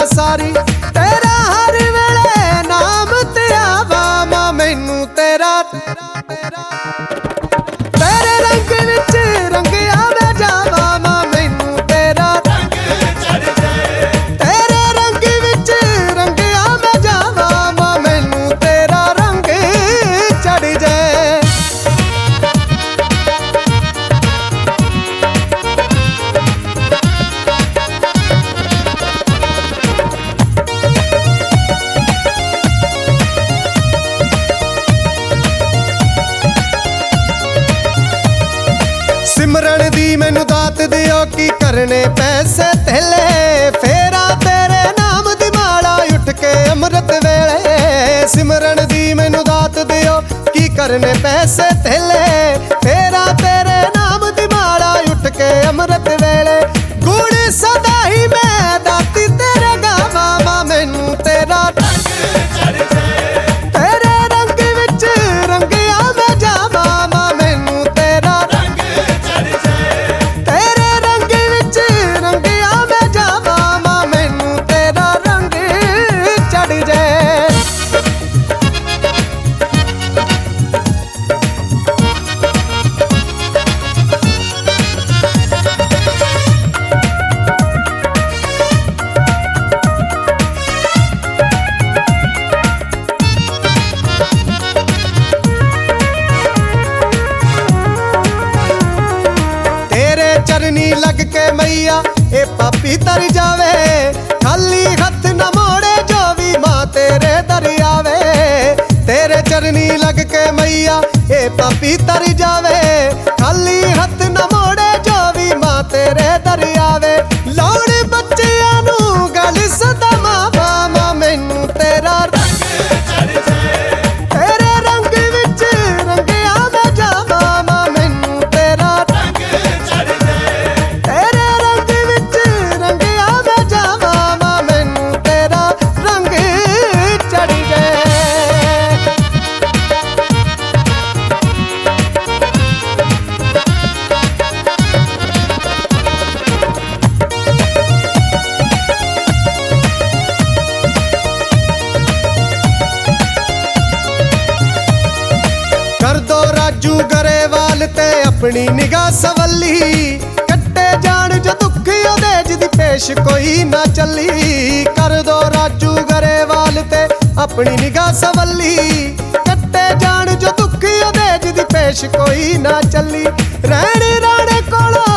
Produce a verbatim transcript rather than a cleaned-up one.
सारी तेरा हर वेले नाम ते आवा मां मैनू तेरा तेरे रंग विच रंग आवे जावा मां मैनू तेरा रंग चढ़ जाए तेरे रंग विच रंग आवे जावा मां मैनू तेरा रंग चढ़ जाए। सिमरन दी मैनू दात दियो की करने पैसे थेले फेरा तेरे नाम दी माला उठ के अमृत वेले। सिमरन दी मैनू दात दियो की करने पैसे थेले फेरा तेरे नाम दी माला उठ के अमृत वेले। गुण सदा ही मैं दाती तेरे गावा मां मैनू तेरा रंग चढ़ जाए तेरे रंग विच रंग आवे जावा मां मैनू तेरा रंग चढ़ जाए तेरे रंग विच रंग आवे जावा मां मैनू तेरा रंग चढ़ जाए। चरनी लग के मैया ए पापी तर जावे खाली हथ न मोड़े जो भी मां तेरे दर आवे। तेरे चरनी लग के मैया ए पापी तर जावे खाली हथ न मोड़े जो भी मां तेरे दर आवे। लौड़ बच्चियां नू गल सदा मावा मां मैनू तेरा रंग चढ़ जाए तेरे रंग विच रंग आवे जावा मां मैनू तेरा रंग चढ़ जाए तेरे रंग विच रंग आवे जावा मां मैनू तेरा रंग चढ़ जाए। कर दो राजू गरेवाल ते अपनी निगाह सवली कट्टे जान जो दुख ओदे जिदी पेश कोई ना चली। कर दो राजू गरेवाल ते अपनी निगाह सवली कट्टे जान जो दुख ओदे जिदी पेश कोई ना चली। रहने राणे कोलों